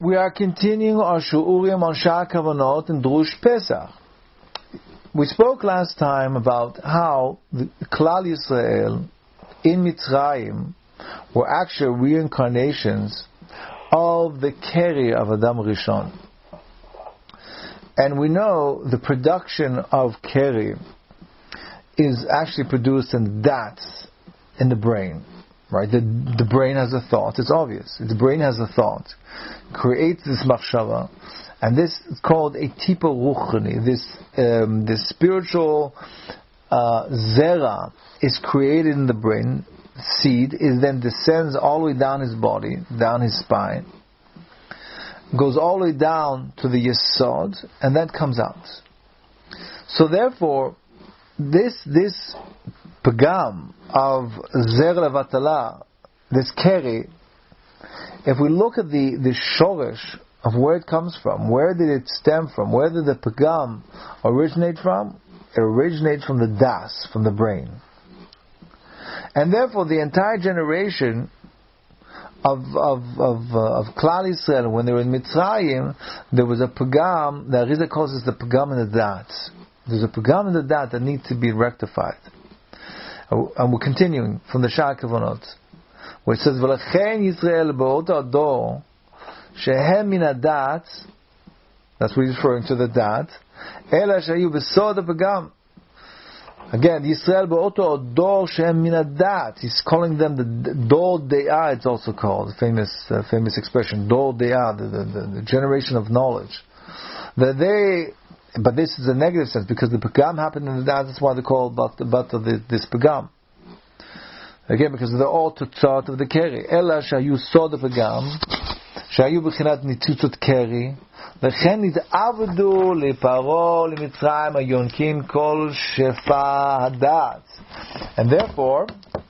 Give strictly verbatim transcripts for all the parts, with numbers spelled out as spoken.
We are continuing our Shu'urim on Sha'ar Kavanot and Drush Pesach. We spoke last time about how the Klal Yisrael in Mitzrayim were actual reincarnations of the Keri of Adam Rishon. And we know the production of Keri is actually produced in the dats, in the brain. Right? The, the brain has a thought, it's obvious. The brain has a thought, creates this machshava, and this is called a tipa ruchani. This um, this spiritual uh, zera is created in the brain. Seed is then descends all the way down his body, down his spine, goes all the way down to the yesod, and that comes out. So therefore, this this pagam of zer levatala, this keri, if we look at the, the shoresh of where it comes from, where did it stem from, where did the pagam originate from? It originates from the das, from the brain. And therefore the entire generation of of of, uh, of Klal Yisrael, when they were in Mitzrayim, there was a pagam, the Arizah calls this the pagam in the dat. There's a pagam in the dat that needs to be rectified. And we're continuing from the Sha'ar Kavanot, where it says, "V'lechen Yisrael ba'ot ador shehem min hadat." That's what he's referring to, the dat. Ela shayu b'sod ha'pagam. Again, Yisrael ba'ot ador shehem min hadat. He's calling them the dor de'ah. It's also called the famous uh, famous expression, dor de'ah, the, the, the generation of knowledge. That they. But this is a negative sense, because the pagam happened in the dad. That's why they call but but this pagam. Again, because they're all tutzot of the keri. Ela shayu sod pagam, shayu b'chinat nitzutzot keri, lechen nit'avdu leparo lemitzrayim ayonkin kol shefa hadat. And therefore,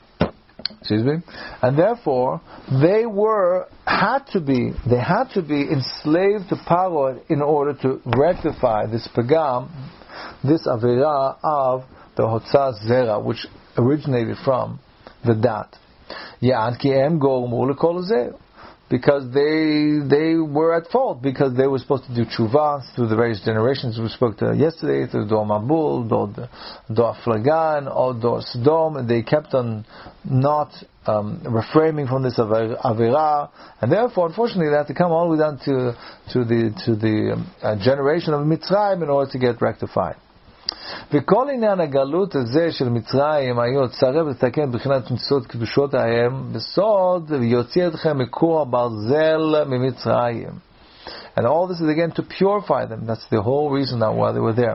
excuse me, and therefore they were had to be they had to be enslaved to Paro in order to rectify this pagam, this avera of the hotzah zera, which originated from the dat. Ya'an ki em gormu lekol zeh, because they they were at fault, because they were supposed to do tshuva through the various generations we spoke to yesterday, through Dor Mabul, Dor, Dor Flagan, or Dor Sodom, and they kept on not um, refraining from this avera, and therefore, unfortunately, they had to come all the way down to to the to the um, uh, generation of Mitzrayim in order to get rectified. וכל עניין הגלות הזה של מצרים היו צרב לתקן בחינת מצוות קדושות ההם בסוד ויוציא אתכם מכור הברזל ממצרים. And all this is again to purify them. That's the whole reason now why they were there.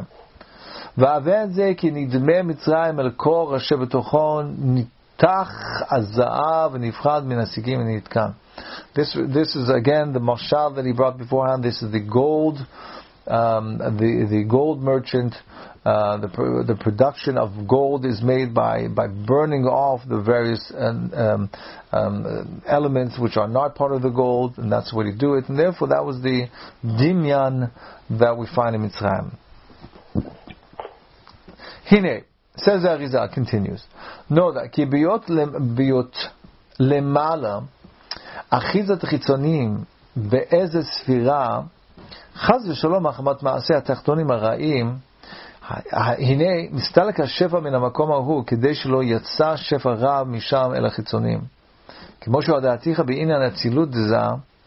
והווה את זה כי נדמה מצרים אל קור אשר בתוכו ניתח הזהב ונפחד מן השיגים ונתקן. This this is again the mashal that he brought beforehand. This is the gold um, the the gold merchant. Uh, the the production of gold is made by, by burning off the various um, um, um, elements which are not part of the gold, and that's the way to do it. And therefore, that was the dimyan that we find in Mitzrayim. Hine, says the Arizal, continues. Know that ki biyot lemala achizat chitzonim be'eze sfira chaz v'shalom achamat ma'aseh atachtonim hara'im הנה מסתלק השפע מן המקום ההוא כדי שלא יצא שפע רב משם אל החיצונים, כמו שהודעתיך בעניין הצילות דזה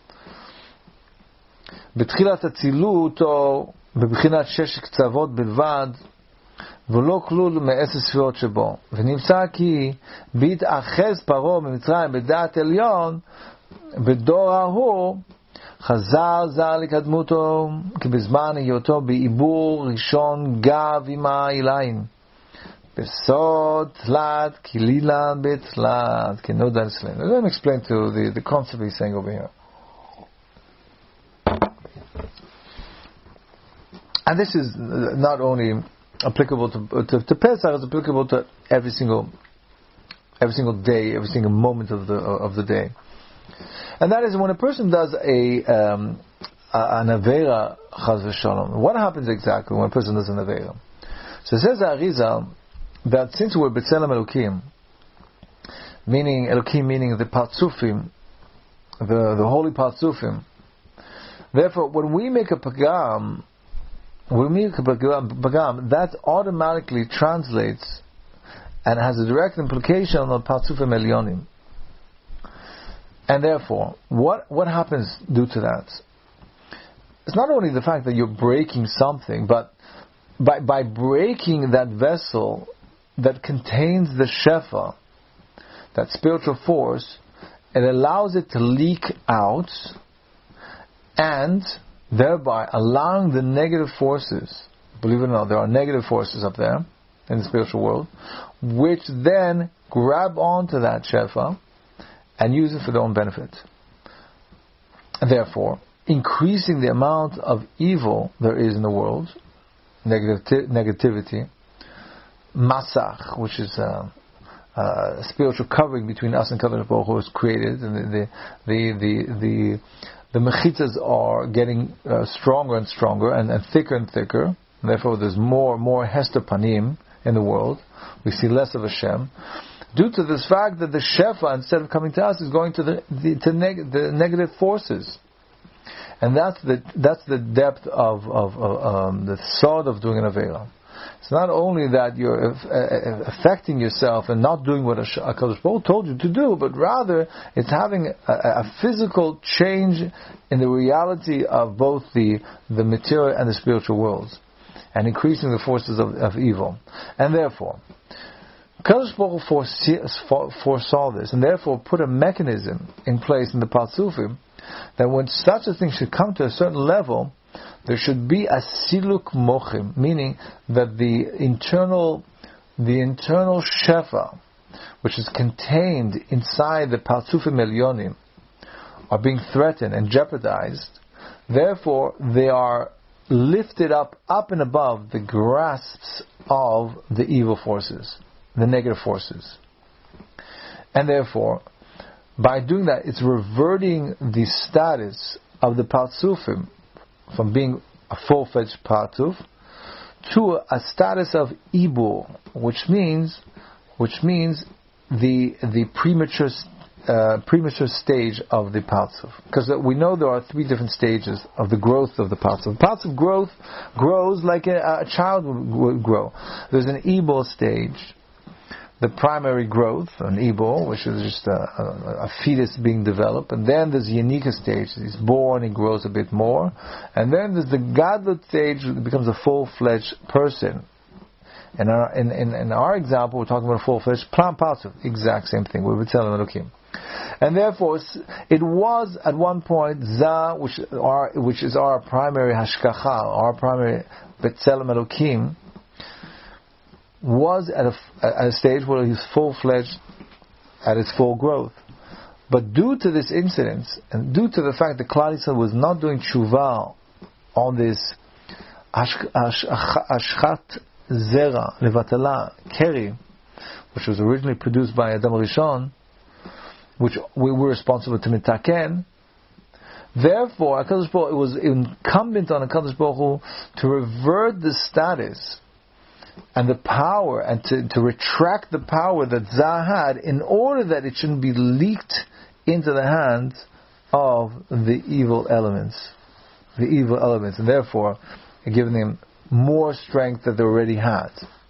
בתחילת הצילות או בבחינת שש קצוות בלבד ולא כלול מעשר ספירות שבו, ונמצא כי בהתאחז פרעה ממצרים בדעת עליון בדור ההוא חזר זר לקדמותו, כי בזמן היותו בעיבור ראשון גב עם האיליים. בסוד תלת, כלילה בתלת, כנו דן סלם. Let me explain to the, the concept he's saying over here. And this is not only applicable to, to, to Pesach, it's applicable to every single every single day, every single moment of the of the day. And that is when a person does a um, an avera chaz v'shalom. What happens exactly when a person does an avera? So it says the Arizal that since we're B'Tselem Elokim, meaning Elokim, meaning the Partzufim, the the holy Partzufim, Therefore, when we make a pagam, when we make a pagam, pagam that automatically translates and has a direct implication on the Parzufim Elyonim. And therefore, what what happens due to that? It's not only the fact that you're breaking something, but by by breaking that vessel that contains the shefa, that spiritual force, it allows it to leak out, and thereby allowing the negative forces, believe it or not, there are negative forces up there in the spiritual world, which then grab onto that shefa and use it for their own benefit. Therefore, increasing the amount of evil there is in the world, negati- negativity, masach, which is a, a spiritual covering between us and Kadosh Baruch Hu, is created, and the the the the the mechitzas are getting uh, stronger and stronger and, and thicker and thicker. And therefore, there's more and more Hester Panim in the world. We see less of Hashem, due to this fact that the shefa, instead of coming to us, is going to the the, to neg- the negative forces. And that's the that's the depth of of, of um, the thought of doing an avera. It's not only that you're uh, affecting yourself and not doing what HaKadosh Baruch Hu told you to do, but rather it's having a, a physical change in the reality of both the the material and the spiritual worlds, and increasing the forces of, of evil. And therefore, HaKadosh Baruch Hu foresaw this, and therefore put a mechanism in place in the Parzufim, that when such a thing should come to a certain level, there should be a siluk mochim, meaning that the internal, the internal shefa, which is contained inside the Parzufim Elyonim, are being threatened and jeopardized. Therefore, they are lifted up, up and above the grasps of the evil forces, the negative forces. And therefore, by doing that, it's reverting the status of the Parzufim from being a full-fledged Parzuf to a status of Ibur, which means, which means the the premature uh, premature stage of the Parzuf. Because we know there are three different stages of the growth of the Parzuf. Parzuf growth grows like a, a child would, would grow. There's an Ibur stage, the primary growth, an Ibor, which is just a, a, a fetus being developed, and then there's the Yanika stage. He's born, he grows a bit more, and then there's the Gadlut stage, it becomes a full-fledged person. And our, in, in, in our example, we're talking about a full-fledged Plan Parzuf, exact same thing. We were telling Elokim. And therefore, it was at one point Zah, which, our, which is our primary Hashkacha, our primary B'Tselem Elokim, was at a, at a stage where he's full-fledged at its full growth. But due to this incident, and due to the fact that Klal Yisrael was not doing tshuva on this Ashchat Zera Levatala Keri, which was originally produced by Adam Rishon, which we were responsible to mitaken, therefore HaKadosh Baruch Hu, it was incumbent on HaKadosh Baruch Hu to revert the status and the power, and to, to retract the power that Zah had, in order that it shouldn't be leaked into the hands of the evil elements, the evil elements, and therefore giving them more strength that they already had,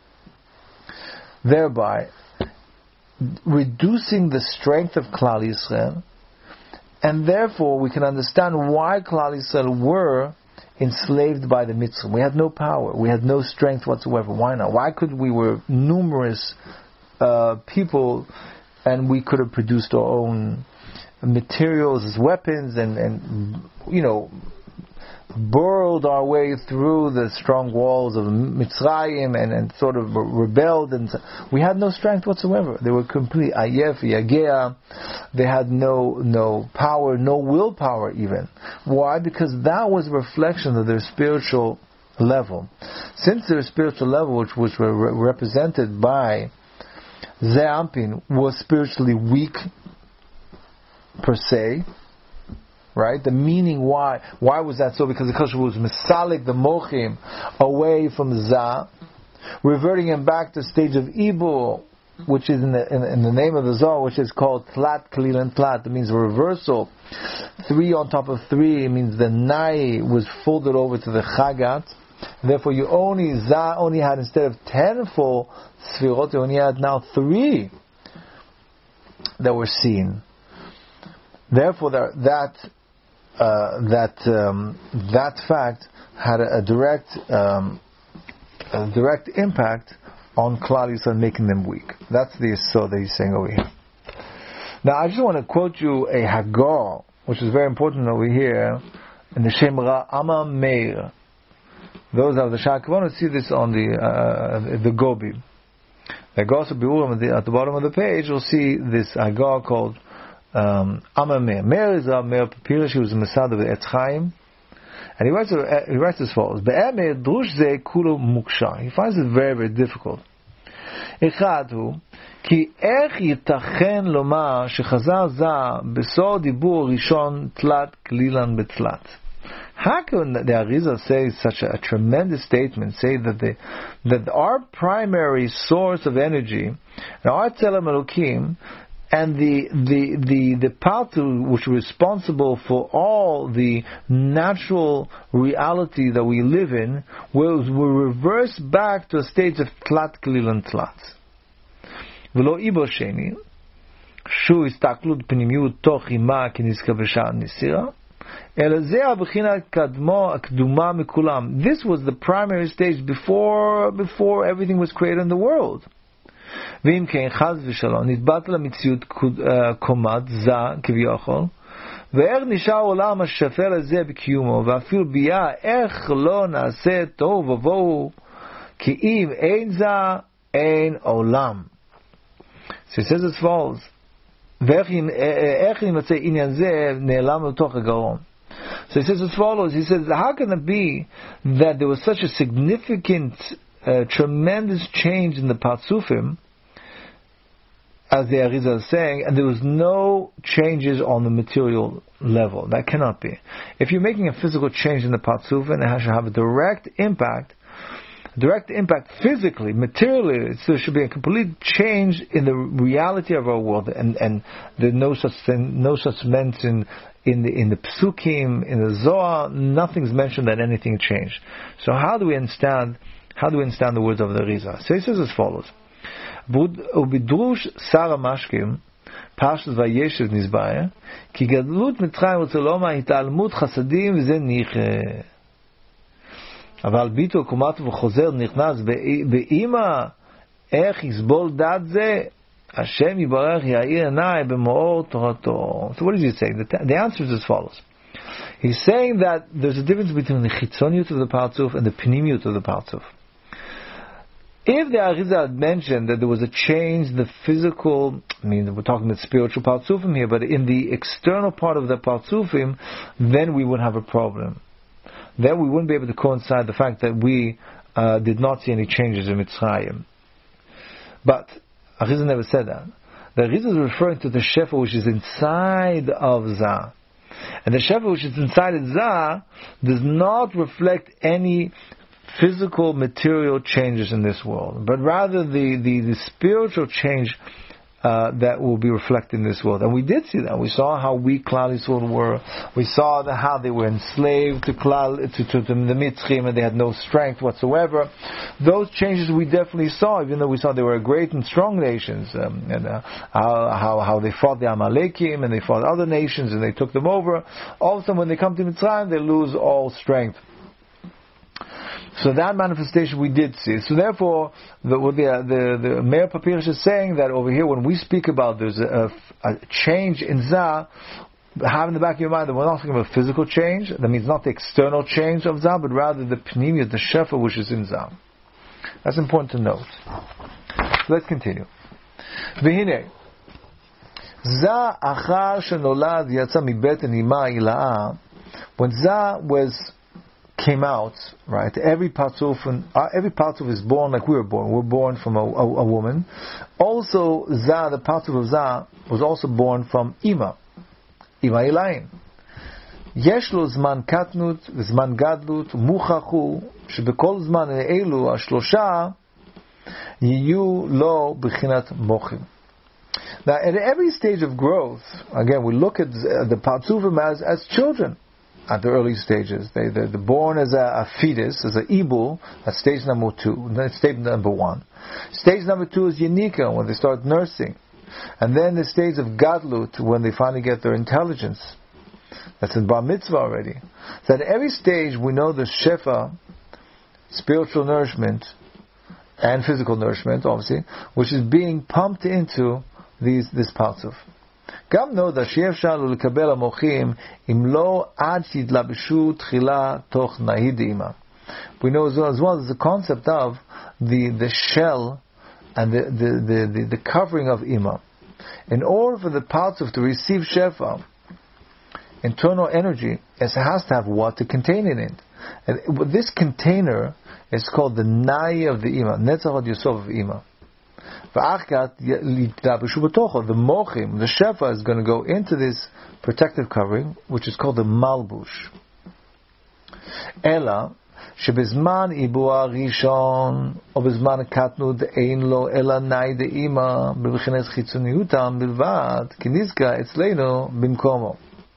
thereby reducing the strength of Klal Yisrael. And therefore we can understand why Klal Yisrael were enslaved by the Mitzvah. We had no power. We had no strength whatsoever. Why not? Why could we were numerous uh, people, and we could have produced our own materials as weapons, and, and you know, burrowed our way through the strong walls of Mitzrayim, and, and sort of rebelled, and we had no strength whatsoever. They were complete ayef, yagea. They had no no power, no willpower even. Why? Because that was a reflection of their spiritual level. Since their spiritual level, which was re- represented by Ze'ampin, was spiritually weak per se, right? The meaning why why was that so? Because the Kosh was misalik the mochim away from Zah, reverting him back to the stage of Ibur, which is in the, in, in the name of the Zohar, which is called Tlat Kalilan Tlat. It means a reversal. Three on top of three. It means the Nai was folded over to the Chagat. Therefore, you only, Za only had, instead of ten full Sfirot, you only had now three that were seen. Therefore, that that, uh, that, um, that fact had a, a direct um, a direct impact on Klal Yisrael, making them weak. That's the yesod that he's saying over here. Now, I just want to quote you a Haggah, which is very important over here, in the Shem Ra'ama Meir. Those of the Shach want to see this on the uh, the Gobi. The Gosa Biurim at the, at the bottom of the page, you'll see this Haggah called um, Amma Meir. Meir is a Meir Papirish, who was a Masad of the Etz Chaim. And he writes, he writes as follows: he finds it very, very difficult. אחד הוא, כי איך ייתכן לומר שחז"ל זה בסוד דיבור ראשון תלת כלילן בתלת? How can the Arizal say such a, a tremendous statement, say that the that our primary source of energy, our Tzelem Elokim, and the the the the Paltu, which is responsible for all the natural reality that we live in, will will reverse back to a state of Tlat Klil and Tlat. V'lo ibo sheni, shu istaklut pnimiyut toch ima k'nizka b'sha'at nisira, ela ze abchina kadmo akduma mikulam. This was the primary stage before before everything was created in the world. ואם כן, חס ושלום, נתבט למציאות קומת זה כביכול, ואיך נשאר העולם השפל הזה בקיומו, ואפילו ביאה, איך לא נעשה טוב ובואו, כי אם אין זה, אין עולם. So it says as follows, ואיך נמצא עניין זה, נעלם לתוך הגרון. So it says as follows, he says, how can it be that there was such a significant a tremendous change in the Patzufim, as the Arizal is saying, and there was no changes on the material level? That cannot be. If you're making a physical change in the Patzufim, it should have a direct impact, direct impact physically, materially. So there should be a complete change in the reality of our world, and and there's no such thing, no such mention in the in the Psukim, in the Zohar. Nothing's mentioned that anything changed. So how do we understand? How do we understand the words of the Arizal? So he says as follows: "Ubidrush Sara Mashkim, Parshas Vayeshev Nizbaya, ki gadlut Mitzrayim utzaloma hitalmut chasadim v'ze niche. Aval bitul kumat v'chozer nichnas be'ima ech yisbol dat ze Hashem yibarech ya'ir enai b'moor torato." So what is he saying? The, the answer is as follows. He's saying that there's a difference between the chitzoniut of the Partzuf and the pnimiut of the Partzuf. If the Arizal had mentioned that there was a change in the physical, I mean, we're talking about spiritual Partzufim here, but in the external part of the Partzufim, then we would have a problem. Then we wouldn't be able to coincide the fact that we uh, did not see any changes in Mitzrayim. But Arizal never said that. The Arizal is referring to the Shefa which is inside of Zah. And the Shefa which is inside of Zah does not reflect any physical, material changes in this world, but rather the, the, the spiritual change uh, that will be reflected in this world. And we did see that. We saw how weak Klal Yisrael were. We saw the, how they were enslaved to, Klal, to, to, to the Mitzrim, and they had no strength whatsoever. Those changes we definitely saw, even though we saw they were great and strong nations, um, and uh, how, how how they fought the Amalekim, and they fought other nations, and they took them over. All of a sudden, when they come to Mitzrayim, they lose all strength. So that manifestation we did see. So therefore, the the the, the Meir Papirish is saying that over here, when we speak about there's a, a change in Zah, have in the back of your mind that we're not talking about physical change. That means not the external change of Zah, but rather the Pnimiyut, the Shefa, which is in Zah. That's important to note. So let's continue. V'hinei Zah achar shenolad yatsa mibeten ima ilaa. When Zah was came out, right? Every Patzuf, uh, every Patzuf is born like we were born. We're born from a, a, a woman. Also, Zah, the Patzuf of Zah, was also born from Ima, Ima Elaim. יש לו זמן קטנות וזמן גדלות מוכחו שבכל זמן אלו השלושה Yiyu lo b'chinat mochim. Now, at every stage of growth, again, we look at the Partzufim as, as children at the early stages. They, they're born as a, a fetus, as an ibul, that's stage number two, that's stage number one. Stage number two is Yenika, when they start nursing. And then the stage of Gadlut, when they finally get their intelligence. That's in Bar Mitzvah already. So at every stage, we know the Shefa, spiritual nourishment, and physical nourishment, obviously, which is being pumped into these this partzuf. גם נודע שאפשר לו לקבל המוחים אם לא עד שיתלבשו תחילה תוך נהיד אימא. We know as well, as well as the concept of the, the shell and the, the, the, the, the covering of Ima. In order for the partzuf to receive shefa, internal energy, it has to have what to contain in it. And this container is called the nai of the Ima, netzach od yosov of Ima. The mochim, the shefa, is going to go into this protective covering, which is called the malbush. Ela, שבזמן עיבוע הראשון, או בזמן הקטנות, אין לו אלא נאי דאמא, בבחינת חיצוניותם בלבד, כי נזכר אצלנו במקומו.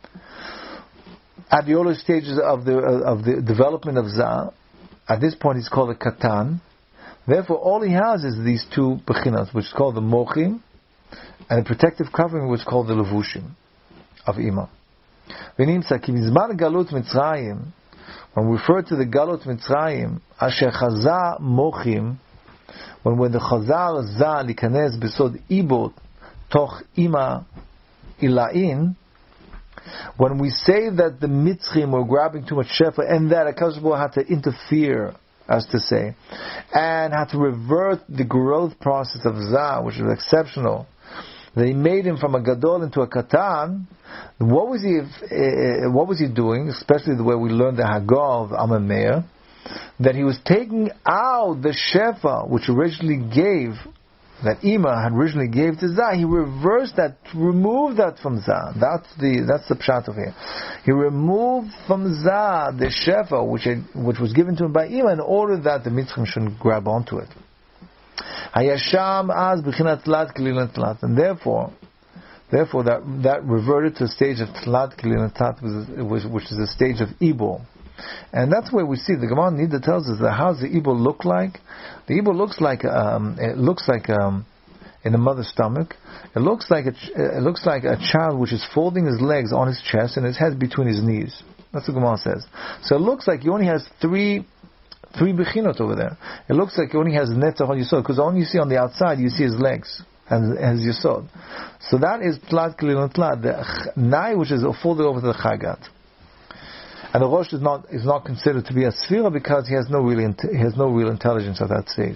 At the early stages of the of the development of Zah, at this point he's called a katan. Therefore, all he has is these two bechinat, which is called the mochim, and a protective covering, which is called the levushim of Ima. ונמצא כי בזמן גלות מצרים, when we refer to the Galut Mitzrayim, Asher Chazah Mochim, when when the Chazar Zah Likanes Besod Ibot Toch Ima Ilain, when we say that the Mitzrim were grabbing too much shefa, and that HaKadosh Baruch Hu had to interfere, as to say, and had to revert the growth process of Zah, which was exceptional, they made him from a gadol into a katan. What was he? Uh, what was he doing? Especially the way we learned the Haggadah of Amameir, that he was taking out the shefa which originally gave, that Ima had originally gave to Zah. He reversed that, removed that from Zah. That's the that's the pshat of here. He removed from Zah the shefa which had, which was given to him by Ima, in order that the mitzvah shouldn't grab onto it. Hayasham az b'chinat tlat kililat tlat, and therefore, therefore that that reverted to a stage of tlat kililat tlat, which is a stage of ibul, and that's where we see the Gemara Nida tells us that how does the ibul look like? The ibul looks like um, it looks like um, in the mother's stomach. It looks like a, it looks like a child which is folding his legs on his chest and his head between his knees. That's what the Gemara says. So it looks like he only has three. Three bechinot over there. It looks like he only has netzach on yesod, because all you see on the outside, you see his legs and his yesod. So that is tlat kilin tlat, the nai, which is folded over to the chagat. And the rosh is not is not considered to be a sphira because he has no real he has no real intelligence at that stage.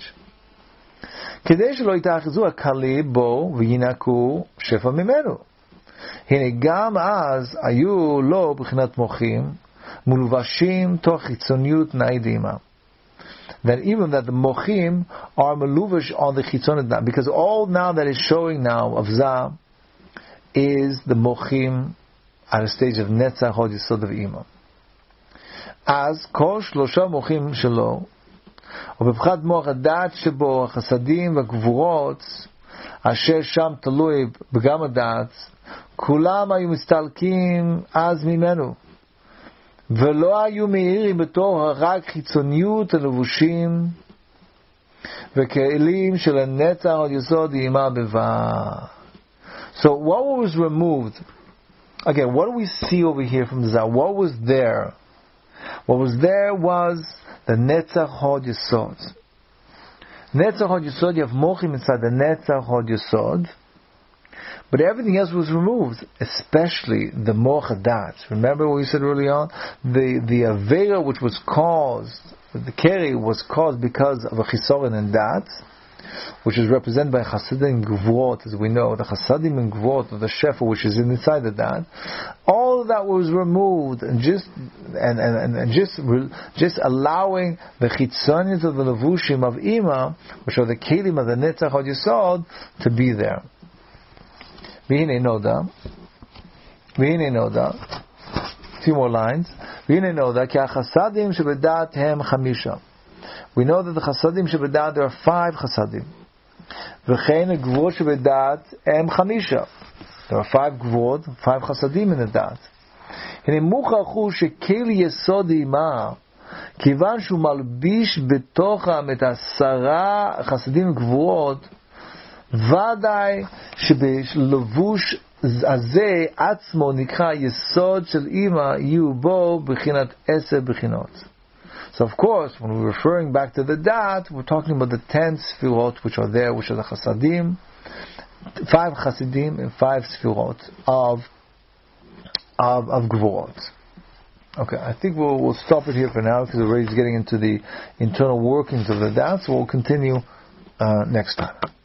כדי שלא יתאחזו הקלים בו וינקו שפע ממנו. הנה גם אז היו לו בחינת מוחים מולבשים תוך חיצוניות נאי דימה. That even that the mochim are meluvish on the chitzonit, because all now that is showing now of Zah is the mochim at a stage of netzach hod yisod of Ima. As kol shlosha mochim shelo, ובפחד מוח הדת שבו החסדים והגבורות אשר שם תלוי בגם הדת, כולם היו מסתלקים אז ממנו. ולא היו מאירים בתור רק חיצוניות הלבושים וכלים של הנצח עוד יסוד אימה בבא. So what was removed? Again, what do we see over here from the Zah? What was there? What was there was the netzach hod yesod. Netzach hod yesod, you have mochim inside the netzach hod yesod. But everything else was removed, especially the moch hadat. Remember what we said early on? The the avera which was caused, the keri was caused because of a chisorin and dat, which is represented by chasadim and gvurot, as we know, the chasadim and gvurot of the shefa, which is inside the dat. All of that was removed, and just and and, and just just allowing the chitzonius of the levushim of Ima, which are the kelim of the netzach hod yesod, to be there. V'hinei noda, v'hinei noda, a few more lines. V'hinei noda, ki hachasadim shebedat hem chamisha. We know that the chasadim shebedat, there are five chasadim. V'chein gvurot shebedat em chamisha. There are five gvurot, five chasadim in the dat. הנה מוכרחו שכל יסוד אימה, כיוון שהוא מלביש בתוכם את עשרה חסדים גבוהות, ודאי שבלבוש הזה עצמו נקרא יסוד של אימה, יהיו בו בחינת עשר בחינות. So of course, when we're referring back to the dat, we're talking about the ten sfirot which are there, which are the chasadim, five chasidim and five sfirot of of of gvurot. Okay, I think we'll we'll stop it here for now because we're already getting into the internal workings of the dat. So we'll continue uh, next time.